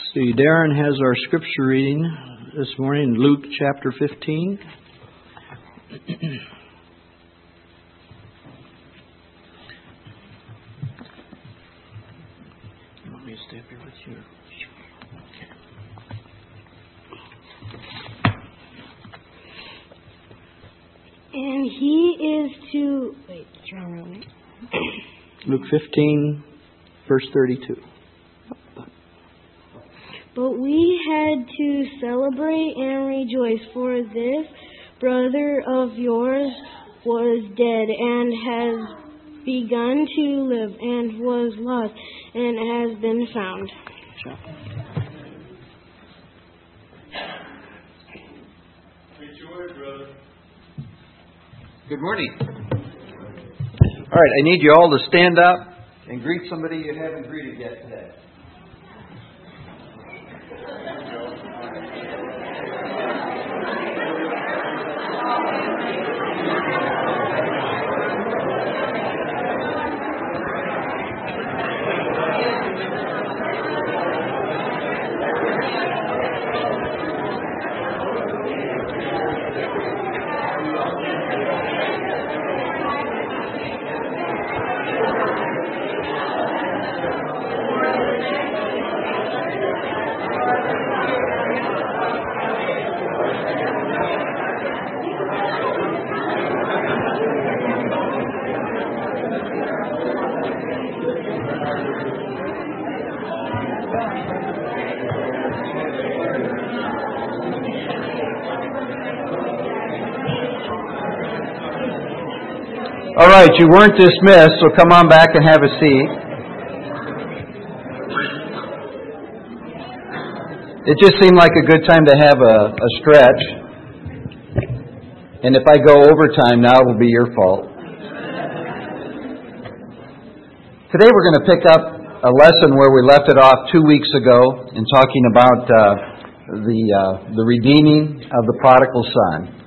See, Darren has our scripture reading this morning, Luke chapter 15. You want me to stay up here with you? And he is to... Wait, it's wrong, right? Luke 15, verse 32. But we had to celebrate and rejoice, for this brother of yours was dead and has begun to live, and was lost and has been found. Rejoice, brother. Good morning. All right, I need you all to stand up and greet somebody you haven't greeted yet today. All right, you weren't dismissed, so come on back and have a seat. It just seemed like a good time to have a stretch. And if I go overtime now, it will be your fault. Today we're going to pick up a lesson where we left it off 2 weeks ago in talking about the redeeming of the prodigal son.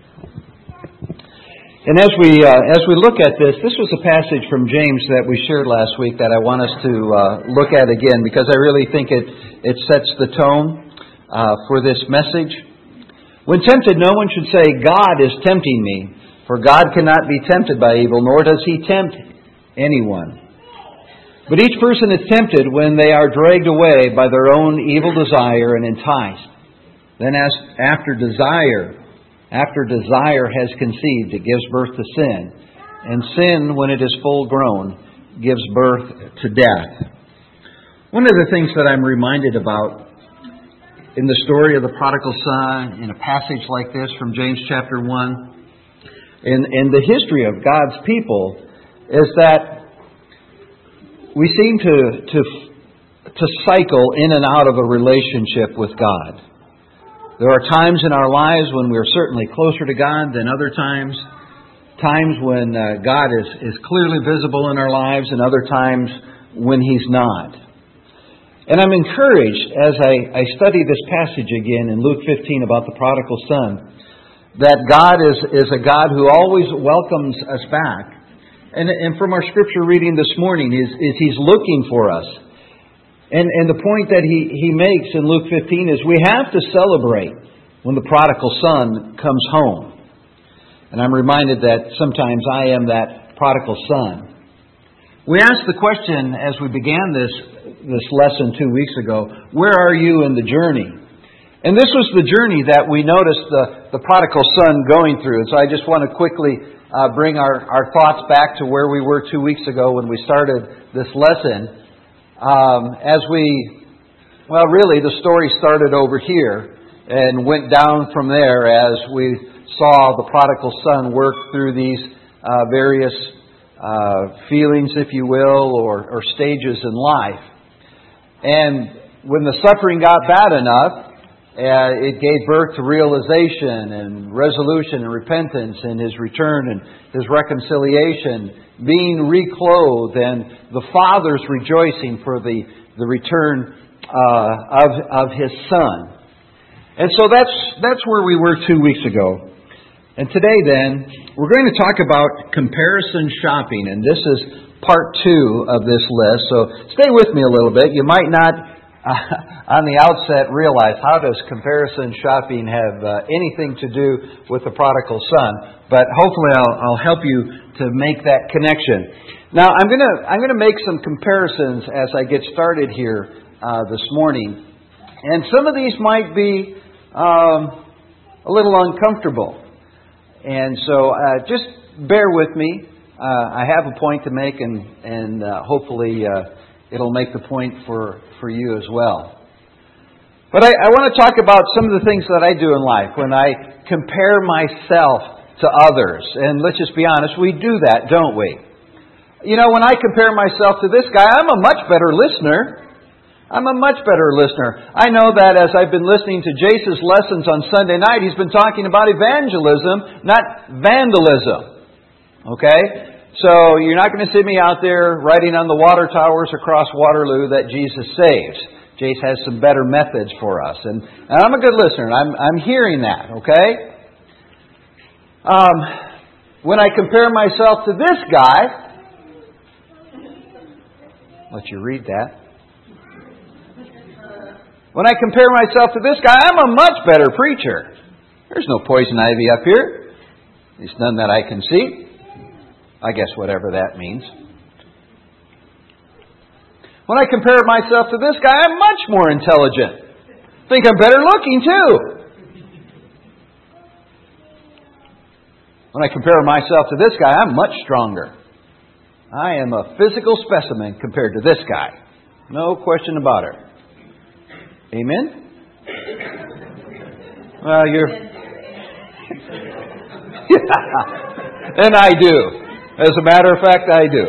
And as we look at this was a passage from James that we shared last week that I want us to look at again, because I really think it sets the tone for this message. When tempted, no one should say, God is tempting me, for God cannot be tempted by evil, nor does He tempt anyone. But each person is tempted when they are dragged away by their own evil desire and enticed. Then after desire has conceived, it gives birth to sin. And sin, when it is full grown, gives birth to death. One of the things that I'm reminded about in the story of the prodigal son, in a passage like this from James chapter 1, in the history of God's people, is that we seem to cycle in and out of a relationship with God. There are times in our lives when we're certainly closer to God than other times. Times when God is clearly visible in our lives, and other times when He's not. And I'm encouraged as I study this passage again in Luke 15 about the prodigal son, that God is a God who always welcomes us back. And from our scripture reading this morning is He's looking for us. And the point that he makes in Luke 15 is we have to celebrate when the prodigal son comes home. And I'm reminded that sometimes I am that prodigal son. We asked the question as we began this lesson 2 weeks ago, where are you in the journey? And this was the journey that we noticed the prodigal son going through. And so I just want to quickly bring our thoughts back to where we were 2 weeks ago when we started this lesson. Really the story started over here and went down from there as we saw the prodigal son work through these various feelings, if you will, or stages in life. And when the suffering got bad enough, it gave birth to realization and resolution and repentance and his return and his reconciliation, being reclothed, and the Father's rejoicing for the return of His Son. And so that's where we were 2 weeks ago. And today then, we're going to talk about comparison shopping, and this is part 2 of this list. So stay with me a little bit. You might not on the outset realize, how does comparison shopping have anything to do with the prodigal son? But hopefully I'll help you to make that connection. Now I'm going to make some comparisons as I get started here this morning, and some of these might be a little uncomfortable, and so just bear with me. I have a point to make, and hopefully it'll make the point for you as well. But I want to talk about some of the things that I do in life when I compare myself to others. And let's just be honest, we do that, don't we? You know, when I compare myself to this guy, I'm a much better listener. I'm a much better listener. I know that as I've been listening to Jace's lessons on Sunday night, he's been talking about evangelism, not vandalism. Okay? So you're not going to see me out there writing on the water towers across Waterloo that Jesus saves. Jace has some better methods for us. And I'm a good listener. I'm hearing that, okay? When I compare myself to this guy, let you read that. When I compare myself to this guy, I'm a much better preacher. There's no poison ivy up here. At least none that I can see. I guess whatever that means. When I compare myself to this guy, I'm much more intelligent. Think I'm better looking too. When I compare myself to this guy, I'm much stronger. I am a physical specimen compared to this guy. No question about it. Amen? Well, you're... And I do. As a matter of fact, I do.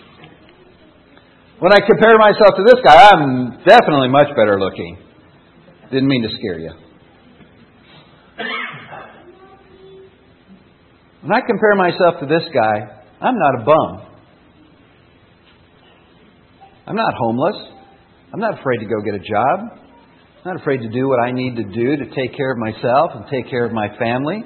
When I compare myself to this guy, I'm definitely much better looking. Didn't mean to scare you. When I compare myself to this guy, I'm not a bum. I'm not homeless. I'm not afraid to go get a job. I'm not afraid to do what I need to do to take care of myself and take care of my family.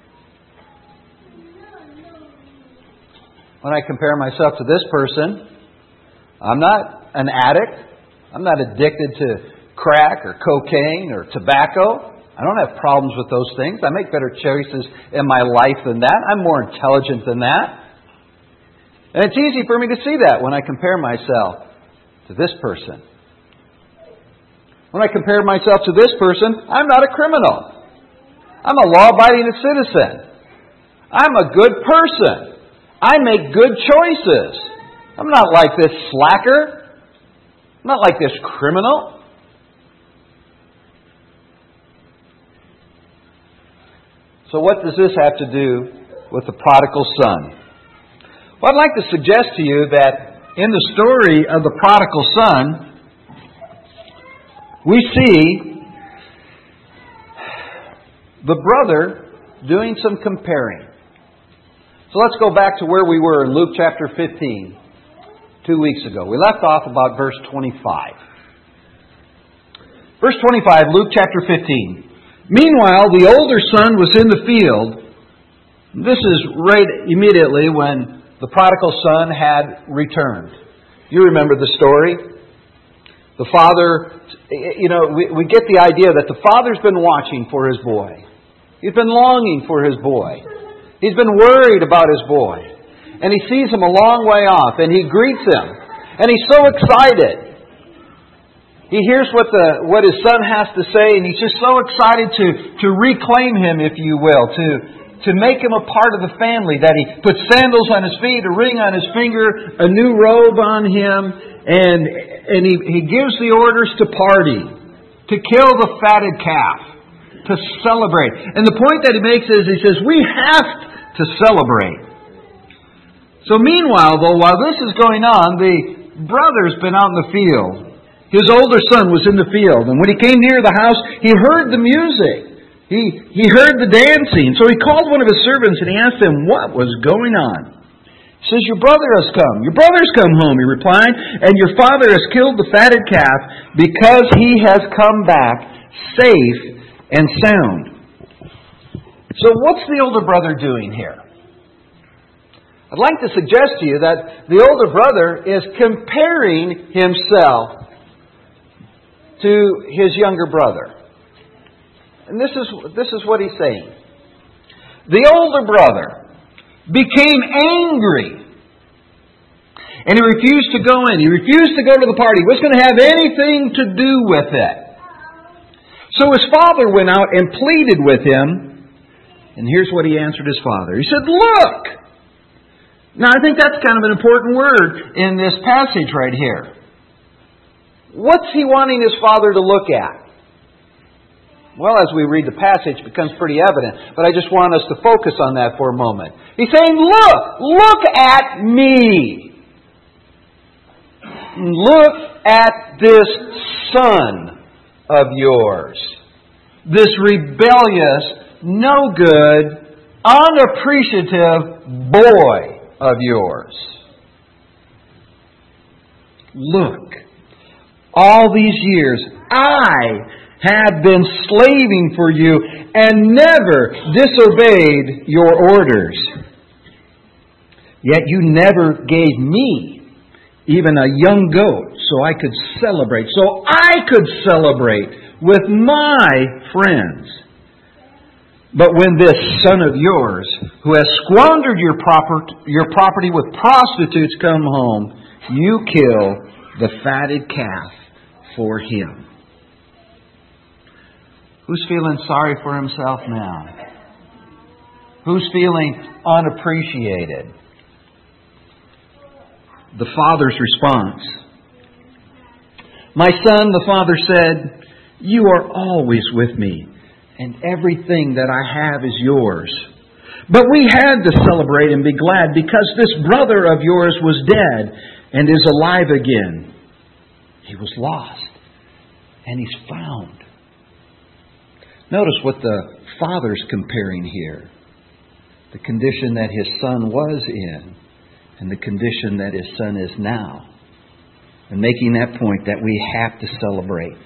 When I compare myself to this person, I'm not an addict. I'm not addicted to crack or cocaine or tobacco. I don't have problems with those things. I make better choices in my life than that. I'm more intelligent than that. And it's easy for me to see that when I compare myself to this person. When I compare myself to this person, I'm not a criminal. I'm a law-abiding citizen. I'm a good person. I make good choices. I'm not like this slacker. I'm not like this criminal. So what does this have to do with the prodigal son? Well, I'd like to suggest to you that in the story of the prodigal son, we see the brother doing some comparing. So let's go back to where we were in Luke chapter 15, 2 weeks ago. We left off about verse 25. Verse 25, Luke chapter 15. Meanwhile, the older son was in the field. This is right immediately when the prodigal son had returned. You remember the story? The father, we get the idea that the father's been watching for his boy. He's been longing for his boy. He's been worried about his boy. And he sees him a long way off, and he greets him. And he's so excited. He hears what his son has to say, and he's just so excited to reclaim him, if you will, to make him a part of the family, that he puts sandals on his feet, a ring on his finger, a new robe on him, and he gives the orders to party, to kill the fatted calf, to celebrate. And the point that he makes is, he says, we have to celebrate. So meanwhile, though, while this is going on, the brother's been out in the field. His older son was in the field, and when he came near the house, he heard the music. He heard the dancing. So he called one of his servants and he asked him what was going on. He says, your brother has come. Your brother's come home, he replied, and your father has killed the fatted calf because he has come back safe and sound. So what's the older brother doing here? I'd like to suggest to you that the older brother is comparing himself to his younger brother. And this is what he's saying. The older brother became angry. And he refused to go in. He refused to go to the party. He wasn't going to have anything to do with it. So his father went out and pleaded with him. And here's what he answered his father. He said, "Look!" Now I think that's kind of an important word in this passage right here. What's he wanting his father to look at? Well, as we read the passage, it becomes pretty evident. But I just want us to focus on that for a moment. He's saying, look at me. Look at this son of yours. This rebellious, no good, unappreciative boy of yours. Look, all these years I have been slaving for you and never disobeyed your orders. Yet you never gave me even a young goat so I could celebrate with my friends. But when this son of yours, who has squandered your property with prostitutes, come home, you kill the fatted calf for him. Who's feeling sorry for himself now? Who's feeling unappreciated? The father's response. "My son," the father said, "you are always with me, and everything that I have is yours. But we had to celebrate and be glad because this brother of yours was dead and is alive again. He was lost, and he's found." Notice what the father's comparing here. The condition that his son was in and the condition that his son is now. And making that point that we have to celebrate.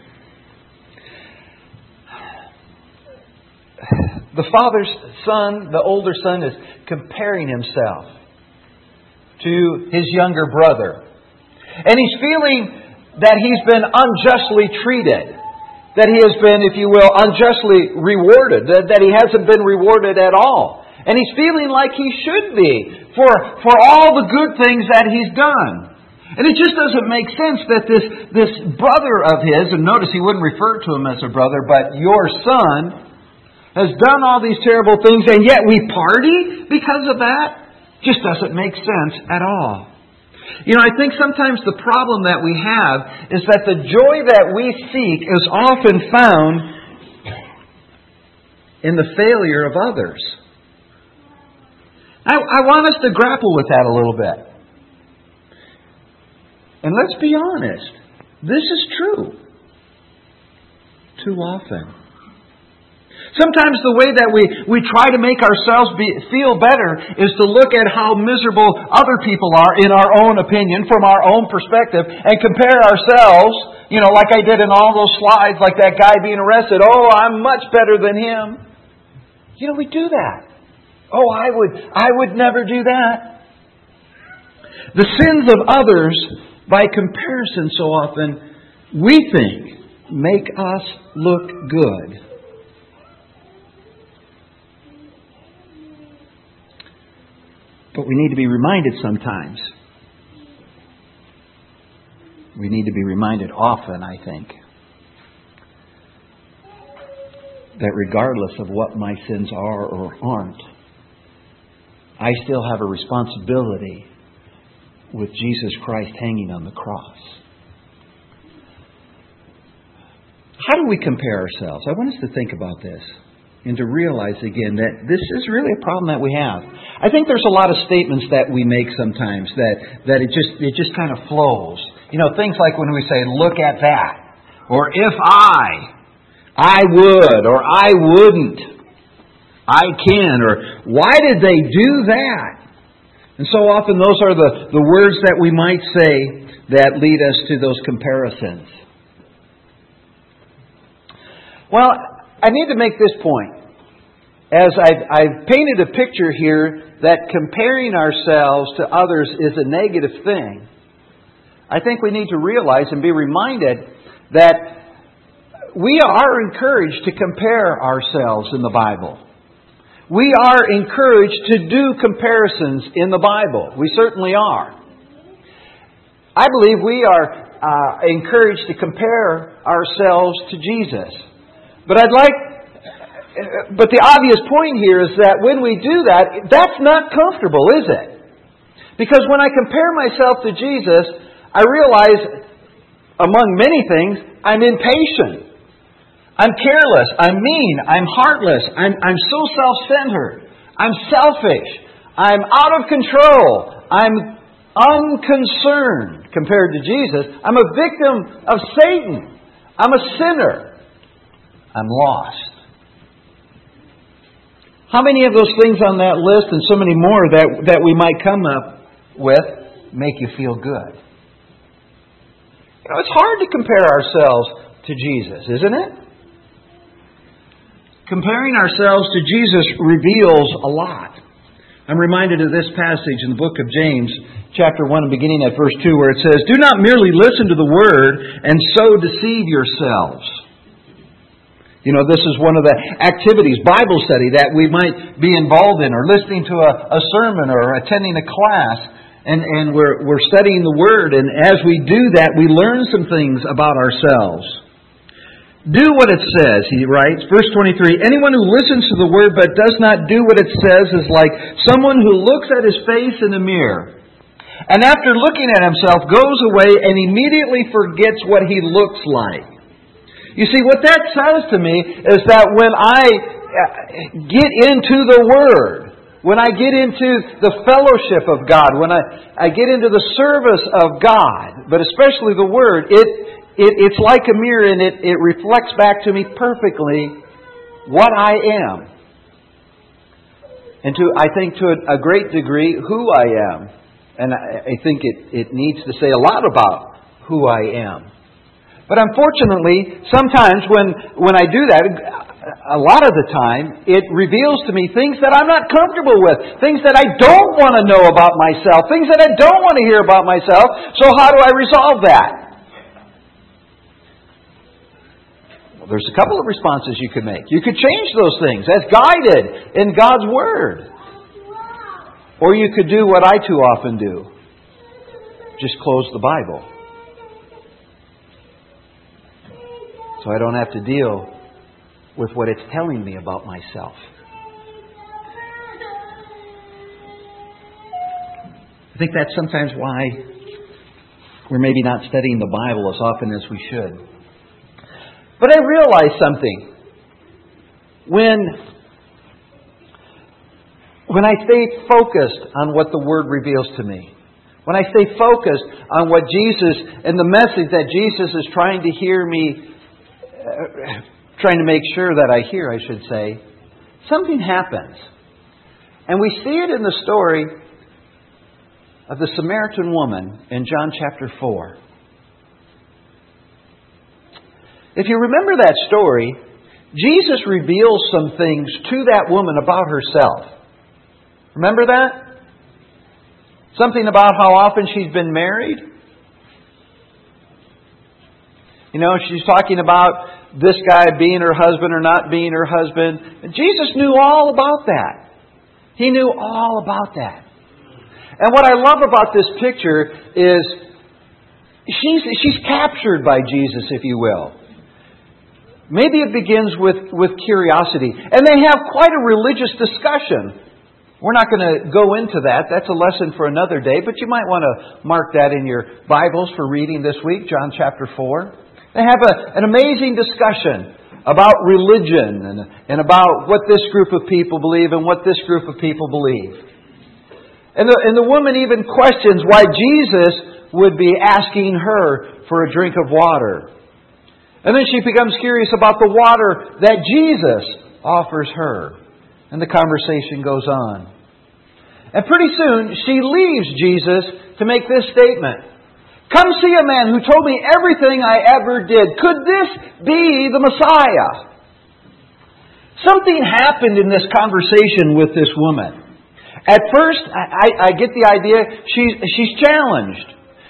The father's son, the older son, is comparing himself to his younger brother. And he's feeling that he's been unjustly treated. That he has been, if you will, unjustly rewarded. That he hasn't been rewarded at all. And he's feeling like he should be for all the good things that he's done. And it just doesn't make sense that this brother of his, and notice he wouldn't refer to him as a brother, but your son, has done all these terrible things, and yet we party because of that? Just doesn't make sense at all. You know, I think sometimes the problem that we have is that the joy that we seek is often found in the failure of others. I want us to grapple with that a little bit. And let's be honest, this is true too often. Sometimes the way that we try to make ourselves feel better is to look at how miserable other people are in our own opinion, from our own perspective, and compare ourselves, like I did in all those slides, like that guy being arrested. Oh, I'm much better than him. We do that. Oh, I would never do that. The sins of others, by comparison so often, we think make us look good. But we need to be reminded sometimes. We need to be reminded often, I think, that regardless of what my sins are or aren't, I still have a responsibility with Jesus Christ hanging on the cross. How do we compare ourselves? I want us to think about this and to realize again that this is really a problem that we have. I think there's a lot of statements that we make sometimes that it just kind of flows. Things like when we say, "Look at that," or "If I would," or "I wouldn't," "I can," or "Why did they do that?" And so often those are the words that we might say that lead us to those comparisons. Well, I need to make this point. As I've painted a picture here that comparing ourselves to others is a negative thing, I think we need to realize and be reminded that we are encouraged to compare ourselves in the Bible. We are encouraged to do comparisons in the Bible. We certainly are. I believe we are encouraged to compare ourselves to Jesus. But the obvious point here is that when we do that, that's not comfortable, is it? Because when I compare myself to Jesus, I realize, among many things, I'm impatient. I'm careless. I'm mean. I'm heartless. I'm so self-centered. I'm selfish. I'm out of control. I'm unconcerned compared to Jesus. I'm a victim of Satan. I'm a sinner. I'm lost. How many of those things on that list and so many more that we might come up with make you feel good? It's hard to compare ourselves to Jesus, isn't it? Comparing ourselves to Jesus reveals a lot. I'm reminded of this passage in the book of James, chapter 1, beginning at verse 2, where it says, "Do not merely listen to the word and so deceive yourselves." This is one of the activities, Bible study, that we might be involved in, or listening to a sermon, or attending a class. And we're studying the Word, and as we do that, we learn some things about ourselves. Do what it says, he writes. Verse 23, "Anyone who listens to the Word but does not do what it says is like someone who looks at his face in a mirror, and after looking at himself goes away and immediately forgets what he looks like." You see, what that says to me is that when I get into the Word, when I get into the fellowship of God, when I get into the service of God, but especially the Word, it's like a mirror, and it reflects back to me perfectly what I am. And I think to a great degree, who I am. And I think it needs to say a lot about who I am. But unfortunately, sometimes when I do that, a lot of the time, it reveals to me things that I'm not comfortable with, things that I don't want to know about myself, things that I don't want to hear about myself. So how do I resolve that? Well, there's a couple of responses you could make. You could change those things as guided in God's Word. Or you could do what I too often do. Just close the Bible. So I don't have to deal with what it's telling me about myself. I think that's sometimes why we're maybe not studying the Bible as often as we should. But I realize something. When I stay focused on what the Word reveals to me, when I stay focused on what Jesus and the message that Jesus is trying to trying to make sure that I hear, I should say, something happens. And we see it in the story of the Samaritan woman in John chapter 4. If you remember that story, Jesus reveals some things to that woman about herself. Remember that? Something about how often she's been married. She's talking about this guy being her husband or not being her husband. And Jesus knew all about that. He knew all about that. And what I love about this picture is she's captured by Jesus, if you will. Maybe it begins with curiosity. And they have quite a religious discussion. We're not going to go into that. That's a lesson for another day. But you might want to mark that in your Bibles for reading this week, John chapter 4. They have an amazing discussion about religion and about what this group of people believe and what this group of people believe. And the woman even questions why Jesus would be asking her for a drink of water. And then she becomes curious about the water that Jesus offers her. And the conversation goes on. And pretty soon, she leaves Jesus to make this statement. "Come see a man who told me everything I ever did. Could this be the Messiah?" Something happened in this conversation with this woman. At first, I get the idea she's challenged.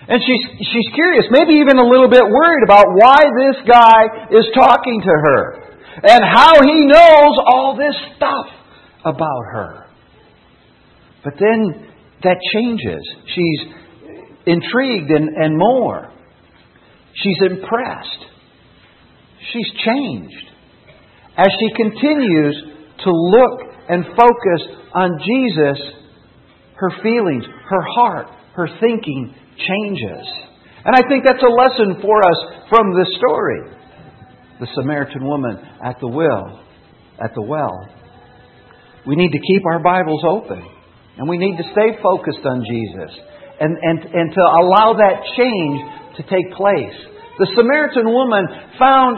And she's curious, maybe even a little bit worried about why this guy is talking to her and how he knows all this stuff about her. But then that changes. She's intrigued and more. She's impressed. She's changed. As she continues to look and focus on Jesus, her feelings, her heart, her thinking changes. And I think that's a lesson for us from this story. The Samaritan woman at the well. We need to keep our Bibles open. And we need to stay focused on Jesus. And to allow that change to take place. The Samaritan woman found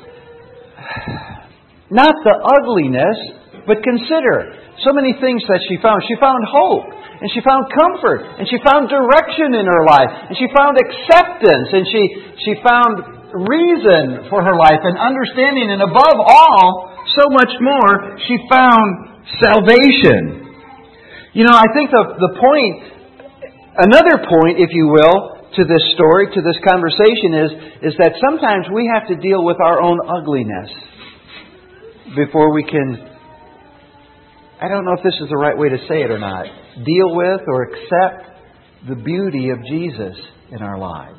not the ugliness, but consider so many things that she found. She found hope, and she found comfort, and she found direction in her life, and she found acceptance, and she found reason for her life and understanding, and above all, so much more, she found salvation. You know, I think the point, another point, if you will, to this story, to this conversation is that sometimes we have to deal with our own ugliness before we can, I don't know if this is the right way to say it or not, deal with or accept the beauty of Jesus in our lives.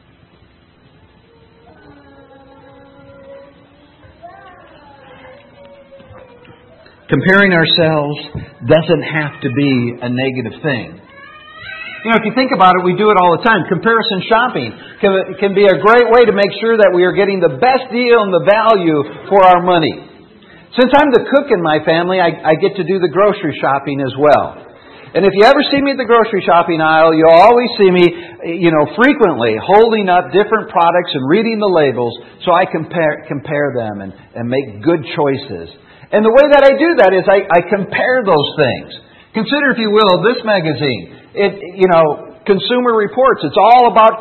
Comparing ourselves doesn't have to be a negative thing. You know, if you think about it, we do it all the time. Comparison shopping can be a great way to make sure that we are getting the best deal and the value for our money. Since I'm the cook in my family, I get to do the grocery shopping as well. And if you ever see me at the grocery shopping aisle, you'll always see me, frequently holding up different products and reading the labels so I compare them and make good choices. And the way that I do that is I compare those things. Consider, if you will, this magazine. Consumer Reports. It's all about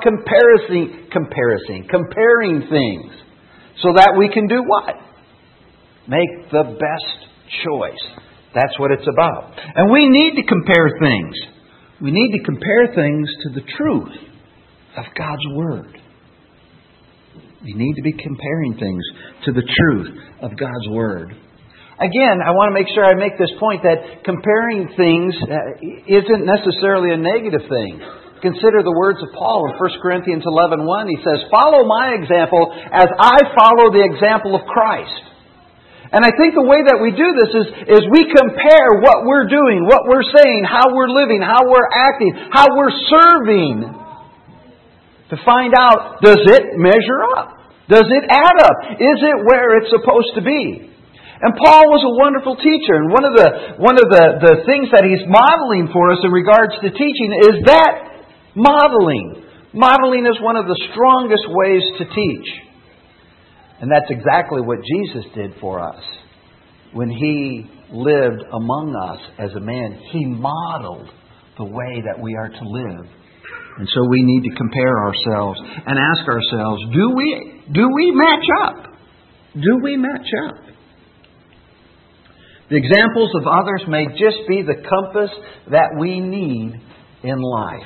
comparing things so that we can do what? Make the best choice. That's what it's about. And we need to compare things. We need to compare things to the truth of God's Word. We need to be comparing things to the truth of God's Word. Again, I want to make sure I make this point that comparing things isn't necessarily a negative thing. Consider the words of Paul in 1 Corinthians 11:1. He says, "Follow my example as I follow the example of Christ." And I think the way that we do this is we compare what we're doing, what we're saying, how we're living, how we're acting, how we're serving, to find out, does it measure up? Does it add up? Is it where it's supposed to be? And Paul was a wonderful teacher, and one of the things that he's modeling for us in regards to teaching is that modeling. Modeling is one of the strongest ways to teach. And that's exactly what Jesus did for us. When He lived among us as a man, He modeled the way that we are to live. And so we need to compare ourselves and ask ourselves, do we match up? Do we match up? The examples of others may just be the compass that we need in life.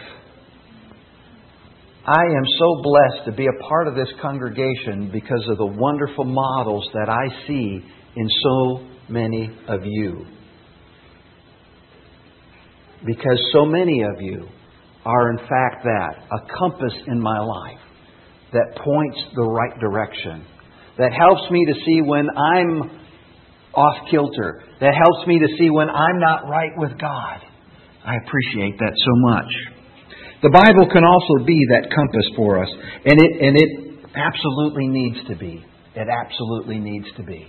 I am so blessed to be a part of this congregation because of the wonderful models that I see in so many of you. Because so many of you are in fact a compass in my life that points the right direction, that helps me to see when I'm off kilter, that helps me to see when I'm not right with God. I appreciate that so much. The Bible can also be that compass for us, and it absolutely needs to be. It absolutely needs to be.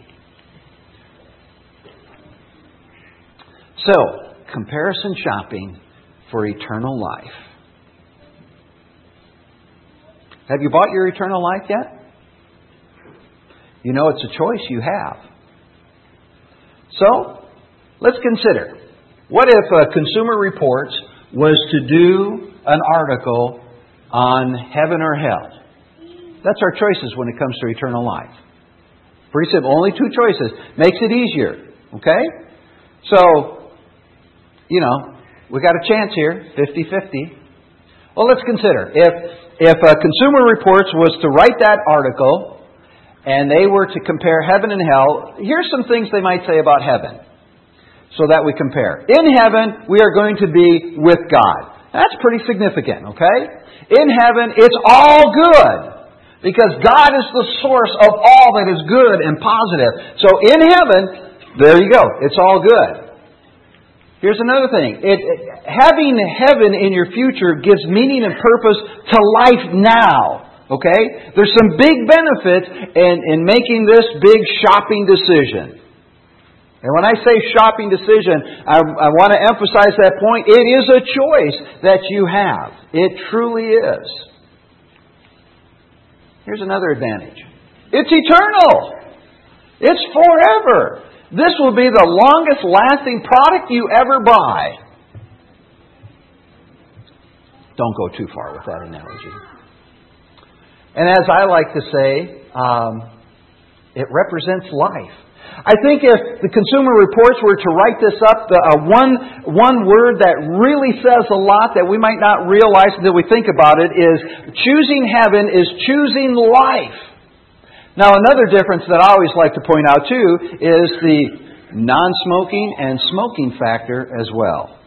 So, comparison shopping for eternal life. Have you bought your eternal life yet? You know it's a choice you have. So, let's consider. What if Consumer Reports was to do an article on heaven or hell? That's our choices when it comes to eternal life. Pretty simple. Only two choices. Makes it easier. Okay? So, we got a chance here. 50-50. Well, let's consider. If Consumer Reports was to write that article and they were to compare heaven and hell, here's some things they might say about heaven so that we compare. In heaven, we are going to be with God. That's pretty significant, okay? In heaven, it's all good because God is the source of all that is good and positive. So in heaven, there you go. It's all good. Here's another thing. Having heaven in your future gives meaning and purpose to life now. Okay? There's some big benefits in making this big shopping decision. And when I say shopping decision, I want to emphasize that point. It is a choice that you have. It truly is. Here's another advantage. It's eternal. It's forever. This will be the longest lasting product you ever buy. Don't go too far with that analogy. And as I like to say, it represents life. I think if the Consumer Reports were to write this up, one word that really says a lot that we might not realize until we think about it is choosing heaven is choosing life. Now, another difference that I always like to point out, too, is the non-smoking and smoking factor as well.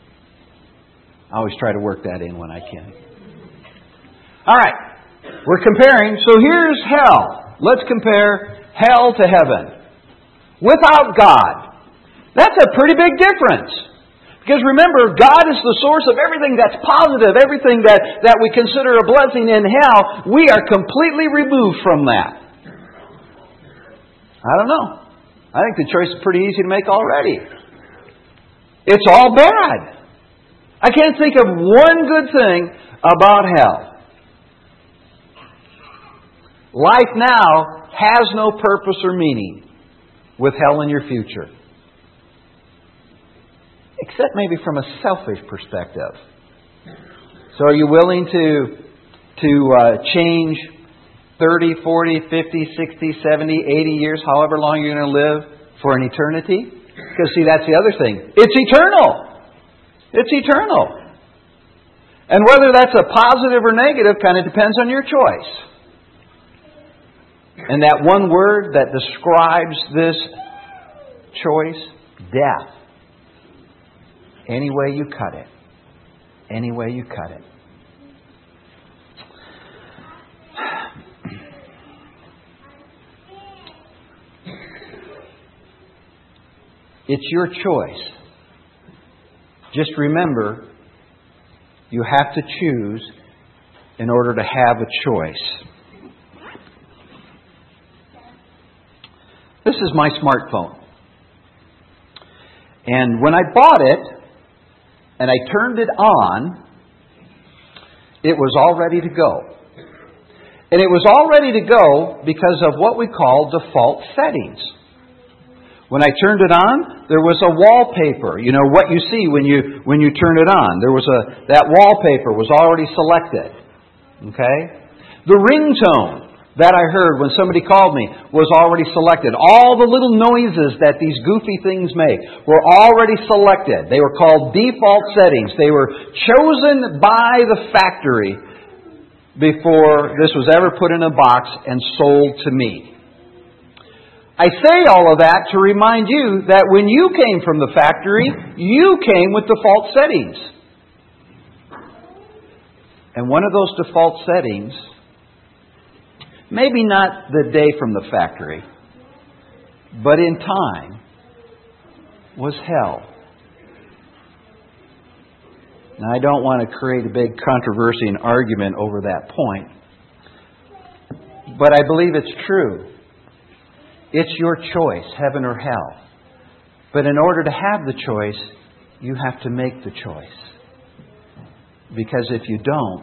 I always try to work that in when I can. All right. We're comparing. So here's hell. Let's compare hell to heaven. Without God. That's a pretty big difference. Because remember, God is the source of everything that's positive, everything that we consider a blessing in hell. We are completely removed from that. I don't know. I think the choice is pretty easy to make already. It's all bad. I can't think of one good thing about hell. Life now has no purpose or meaning with hell in your future. Except maybe from a selfish perspective. So are you willing to change 30, 40, 50, 60, 70, 80 years, however long you're going to live for an eternity? Because see, that's the other thing. It's eternal. It's eternal. And whether that's a positive or negative kind of depends on your choice. And that one word that describes this choice, death. Any way you cut it. Any way you cut it. It's your choice. Just remember, you have to choose in order to have a choice. This is my smartphone. And when I bought it, and I turned it on, it was all ready to go. And it was all ready to go because of what we call default settings. When I turned it on, there was a wallpaper. You know what you see when you turn it on. That wallpaper was already selected. Okay? The ringtone that I heard when somebody called me was already selected. All the little noises that these goofy things make were already selected. They were called default settings. They were chosen by the factory before this was ever put in a box and sold to me. I say all of that to remind you that when you came from the factory, you came with default settings. And one of those default settings, maybe not the day from the factory, but in time, was hell. Now, I don't want to create a big controversy and argument over that point, but I believe it's true. It's your choice, heaven or hell. But in order to have the choice, you have to make the choice. Because if you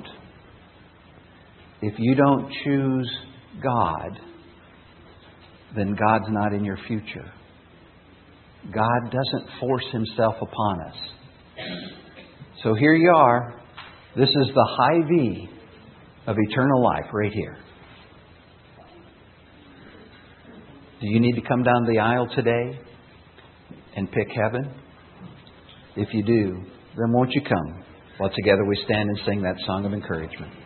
don't choose God, then God's not in your future. God doesn't force Himself upon us. So here you are. This is the high V of eternal life right here. Do you need to come down the aisle today and pick heaven? If you do, then won't you come while together we stand and sing that song of encouragement.